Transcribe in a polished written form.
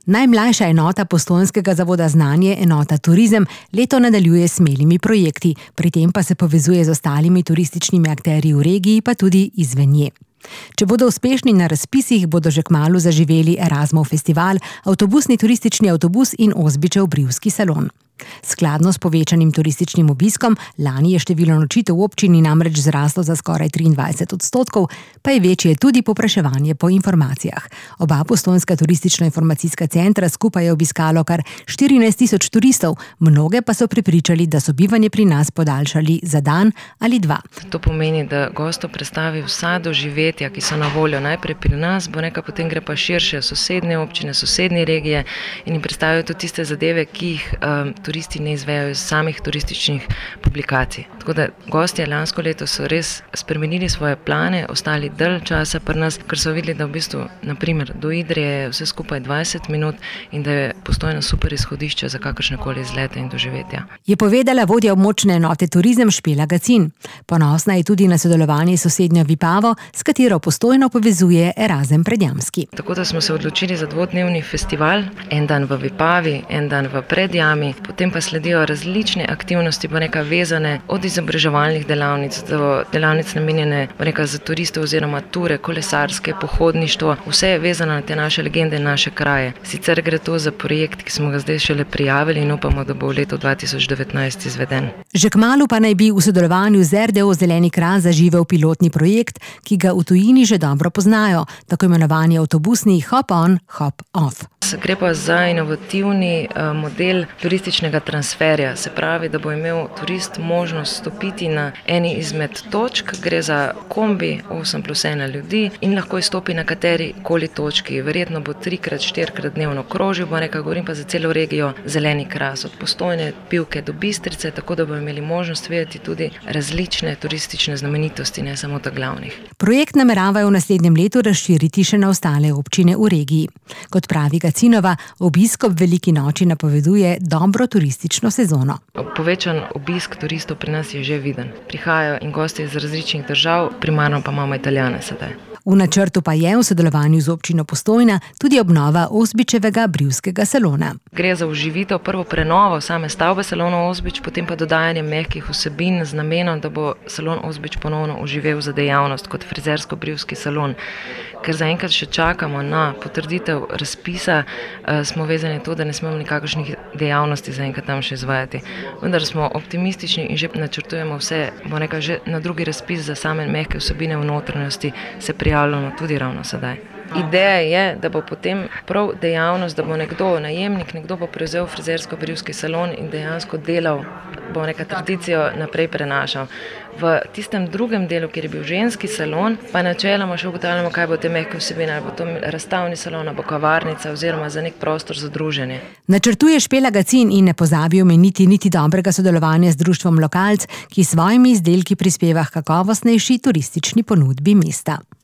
Najmlajša enota Postojnskega zavoda Znanje, enota Turizem, leto nadaljuje s smelimi projekti, pri tem pa se povezuje z ostalimi turističnimi akterji v regiji, pa tudi izven nje. Če bodo uspešni na razpisih, bodo že kmalu zaživeli Erasmov festival, avtobusni turistični avtobus in Ozbičev brivski salon. Skladno s povečanim turističnim obiskom, lani je število nočitev v občini namreč zraslo za skoraj 23%, pa je večje tudi povpraševanje po informacijah. Oba postojnska turistično-informacijska centra skupaj je obiskalo kar 14.000 turistov, mnoge pa so prepričali, da so bivanje pri nas podaljšali za dan ali dva. To pomeni, da gostu predstavi vsa doživetja, ki so na voljo najprej pri nas, potem gre pa širše v sosednje občine, sosednje regije in jim predstavijo tudi tiste zadeve, ki jih turisti ne izvejo iz samih turističnih publikacij. Tako da gostje lansko leto so res spremenili svoje plane, ostali dalj časa pri nas, ker so videli, da v bistvu, naprimer, do Idrije je vse skupaj 20 minut in da je Postojna super izhodišče za kakršnekoli izlete in doživetja. Je povedala vodja območne enote Turizem Špela Gacin. Ponosna je tudi na sodelovanje s sosednjo Vipavo, s katero Postojno povezuje Erasem Predjamski. Tako da smo se odločili za dvodnevni festival, en dan v Vipavi, en dan v Predjami, potem pa sledijo različne aktivnosti, vezane od izobraževalnih delavnic do delavnic namenjene za turiste oziroma ture, kolesarske, pohodništvo. Vse je vezano na te naše legende in naše kraje. Sicer gre to za projekt, ki smo ga zdaj šele prijavili in upamo, da bo v letu 2019 izveden. Že kmalu pa naj bi v sodelovanju z RDO Zeleni kraj zaživel pilotni projekt, ki ga v tujini že dobro poznajo, tako imenovani avtobusni hop on, hop off. Gre pa za inovativni model turističnega transferja. Se pravi, da bo imel turist možnost stopiti na eni izmed točk, gre za kombi 8+1 ljudi in lahko izstopi na kateri koli točki. Verjetno bo 3x-4x dnevno krožil, govorim pa za celo regijo Zeleni kras, od Postojne, Pivke do Bistrice, tako da bo imeli možnost videti tudi različne turistične znamenitosti, ne samo ta glavnih. Projekt nameravajo v naslednjem letu razširiti še na ostale občine v regiji. Kot pravi Gacinova, obisk ob veliki noči napoveduje dobro turistično sezono. Povečan obisk turistov pri nas je že viden. Prihajajo in gostje iz različnih držav, primarno pa imamo Italijane sedaj. V načrtu pa je v sodelovanju z občino Postojna tudi obnova Ozbičevega brivskega salona. Gre za oživitev, prvo prenovo same stavbe salona Ozbič, potem pa dodajanje mehkih vsebin z namenom, da bo salon Ozbič ponovno oživel za dejavnost kot frizersko-brivski salon. Ker zaenkrat še čakamo na potrditev razpisa, smo vezani to, da ne smemo nikakršnih dejavnosti zaenkrat tam še izvajati. Vendar smo optimistični in že načrtujemo vse, že na drugi razpis za same mehke vsebine v notranjosti se prijavljamo tudi ravno sedaj. Ideja je, da bo potem prav dejavnost, da bo nekdo najemnik, nekdo bo prevzel frizersko-brivski salon in dejansko delal, bo tradicijo naprej prenašal. V tistem drugem delu, kjer je bil ženski salon, pa načeloma še ugotavljamo, kaj bo te mehke vsebine, ali bo to razstavni salon, ali bo kavarnica oziroma za nek prostor za druženje. Načrtuje Špela Gacin in ne pozabi omeniti niti dobrega sodelovanja z društvom Lokalc, ki s svojimi izdelki prispeva h kakovostnejši turistični ponudbi mesta.